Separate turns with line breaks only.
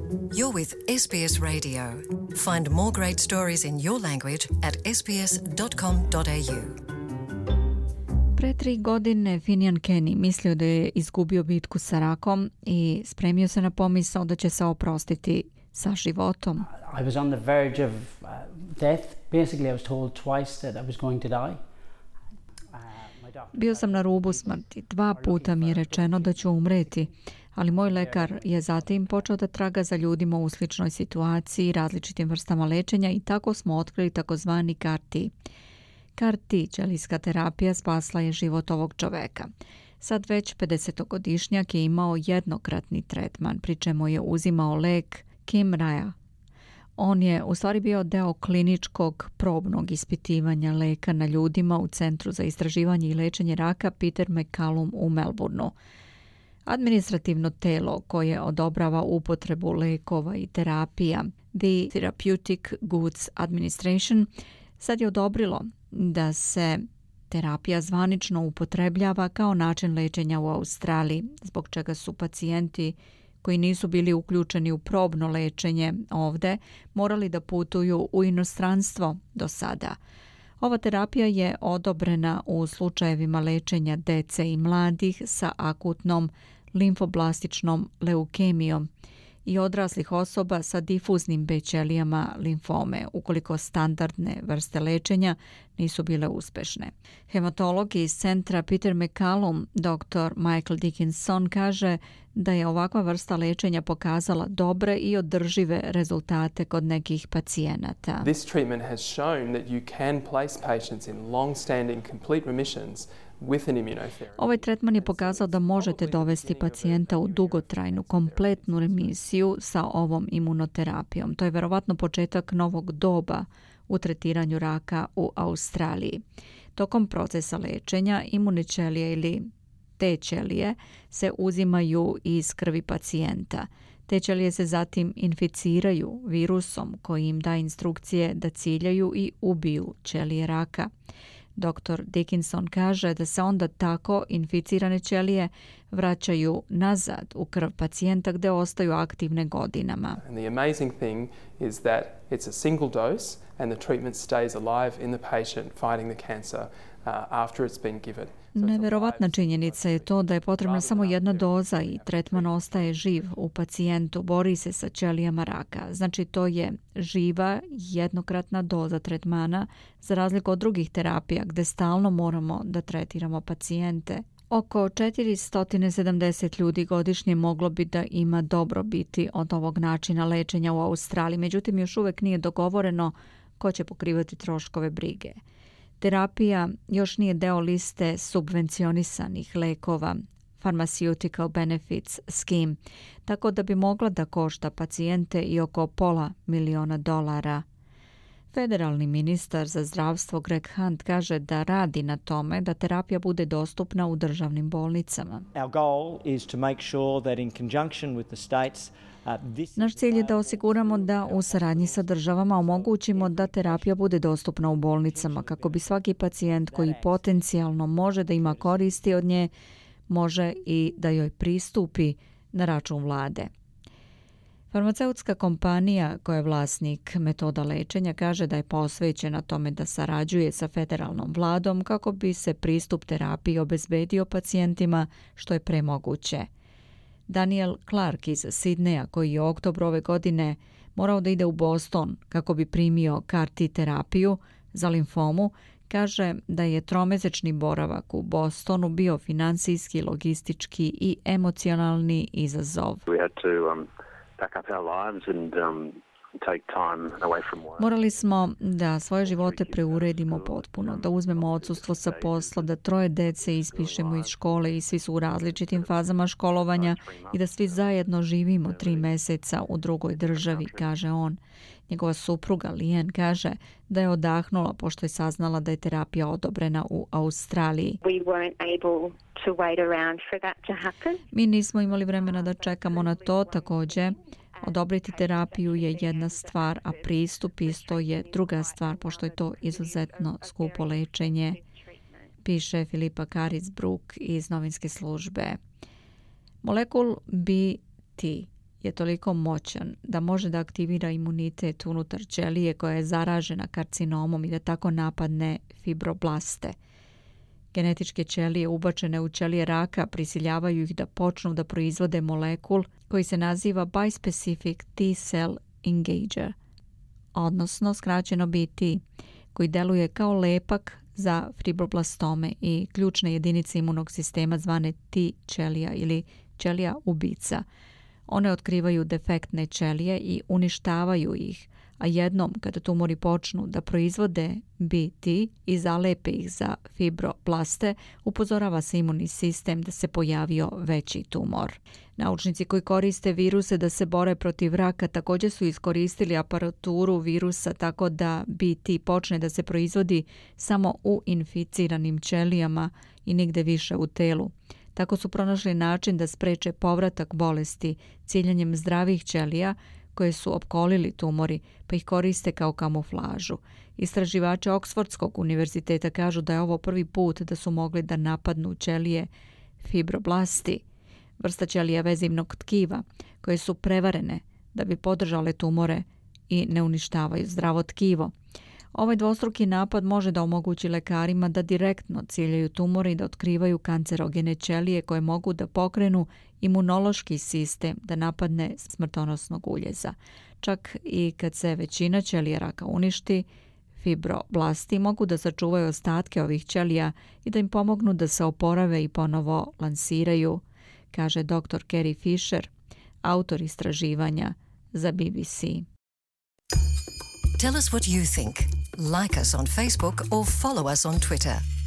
You're with SBS Radio. Find more great stories in your language at sbs.com.au.
Pre 3 godine Finian Kenny mislio da je izgubio bitku sa rakom i spremio se na pomisao da će se oprostiti sa životom.
I was on the verge of death. Basically, I was told twice that I was going to die.
Bio sam na rubu smrti. 2 puta mi je rečeno da ću umreti, ali moj lekar je zatim počeo da traga za ljudima u sličnoj situaciji, različitim vrstama lečenja i tako smo otkrili takozvani CAR-T. CAR-T, ćelijska terapija, spasla je život ovog čoveka. Sad već 50-godišnjak je imao jednokratni tretman, pri čemu je uzimao lek Kymriah. On je u stvari bio deo kliničkog probnog ispitivanja leka na ljudima u Centru za istraživanje i lečenje raka Peter MacCallum u Melbourneu. Administrativno telo koje odobrava upotrebu lekova i terapija, The Therapeutic Goods Administration, sad je odobrilo da se terapija zvanično upotrebljava kao način lečenja u Australiji, zbog čega su pacijenti koji nisu bili uključeni u probno lečenje ovde morali da putuju u inostranstvo do sada. Ova terapija je odobrena u slučajevima lečenja dece i mladih sa akutnom limfoblastičnom leukemijom i odraslih osoba sa difuznim B ćelijama limfome, ukoliko standardne vrste lečenja nisu bile uspešne. Hematolog iz centra Peter MacCallum, dr. Michael Dickinson, kaže da je ovakva vrsta lečenja pokazala dobre i održive rezultate kod nekih pacijenata.
This treatment has shown that you can place patients in long-standing complete remissions with an immunotherapy.
Ovaj tretman je pokazao da možete dovesti pacijenta u dugotrajnu, kompletnu remisiju sa ovom imunoterapijom. To je verovatno početak novog doba u tretiranju raka u Australiji. Tokom procesa lečenja imunne ćelije ili T ćelije se uzimaju iz krvi pacijenta. Te ćelije se zatim inficiraju virusom koji im da instrukcije da ciljaju i ubiju ćelije raka. Dr. Dickinson kaže da se onda tako inficirane ćelije vraćaju nazad u krv pacijenta gde ostaju aktivne godinama.
And the amazing thing is that it's a single dose and the treatment stays alive in the patient fighting the cancer after it's been given.
Neverovatna činjenica je to da je potrebna samo jedna doza i tretman ostaje živ u pacijentu, bori se sa ćelijama raka. Znači to je živa jednokratna doza tretmana za razliku od drugih terapija gde stalno moramo da tretiramo pacijente. Oko 470 ljudi godišnje moglo bi da ima dobrobiti od ovog načina lečenja u Australiji, međutim još uvek nije dogovoreno ko će pokrivati troškove brige. Terapija još nije deo liste subvencionisanih lekova, Pharmaceutical Benefits Scheme, tako da bi mogla da košta pacijente i oko $500,000. Federalni ministar za zdravstvo Greg Hunt kaže da radi na tome da terapija bude dostupna u državnim bolnicama.
Our goal is to make sure that in conjunction with the states
Naš cilj je da osiguramo da u saradnji sa državama omogućimo da terapija bude dostupna u bolnicama kako bi svaki pacijent koji potencijalno može da ima koristi od nje može i da joj pristupi na račun vlade. Farmaceutska kompanija koja je vlasnik metoda lečenja kaže da je posvećena tome da sarađuje sa federalnom vladom kako bi se pristup terapiji obezbedio pacijentima što je pre moguće. Daniel Clark iz Sidneja, koji je u oktobru ove godine morao da ide u Boston kako bi primio CAR-T terapiju za limfomu, kaže da je tromesečni boravak u Bostonu bio finansijski, logistički i emocionalni izazov. Morali smo da svoje živote preuredimo potpuno, da uzmemo odsustvo sa posla, da 3 dece ispišemo iz škole i svi su u različitim fazama školovanja i da svi zajedno živimo 3 meseca u drugoj državi, kaže on. Njegova supruga Lian kaže da je odahnula pošto je saznala da je terapija odobrena u Australiji. Mi nismo imali vremena da čekamo na to, takođe. Odobriti terapiju je jedna stvar, a pristup isto je druga stvar, pošto je to izuzetno skupo lečenje, piše Filipa Karic-Brook iz novinske službe. Molekul BT je toliko moćan da može da aktivira imunitet unutar ćelije koja je zaražena karcinomom i da tako napadne fibroblaste. Genetičke ćelije ubačene u ćelije raka prisiljavaju ih da počnu da proizvode molekul koji se naziva bispecific T-cell engager, odnosno skraćeno BT, koji deluje kao lepak za fibroblastome i ključne jedinice imunog sistema zvane T ćelija ili ćelija ubica. One otkrivaju defektne ćelije i uništavaju ih, a jednom kada tumori počnu da proizvode BT i zalepe ih za fibroblaste, upozorava se imunni sistem da se pojavio veći tumor. Naučnici koji koriste viruse da se bore protiv raka također su iskoristili aparaturu virusa tako da BT počne da se proizvodi samo u inficiranim ćelijama i nigde više u telu. Tako su pronašli način da spreče povratak bolesti ciljanjem zdravih ćelija koje su opkolili tumori, pa ih koriste kao kamuflažu. Istraživači Oksfordskog univerziteta kažu da je ovo prvi put da su mogli da napadnu ćelije fibroblasti, vrsta ćelija vezivnog tkiva, koje su prevarene da bi podržale tumore i ne uništavaju zdravo tkivo. Ovaj dvostruki napad može da omogući lekarima da direktno ciljaju tumore i da otkrivaju kancerogene ćelije koje mogu da pokrenu imunološki sistem da napadne smrtonosnog uljeza. Čak i kad se većina ćelija raka uništi, fibroblasti mogu da sačuvaju ostatke ovih ćelija i da im pomognu da se oporave i ponovo lansiraju, kaže dr. Carrie Fisher, autor istraživanja za BBC.
Tell us what you think. Like us on Facebook or follow us on Twitter.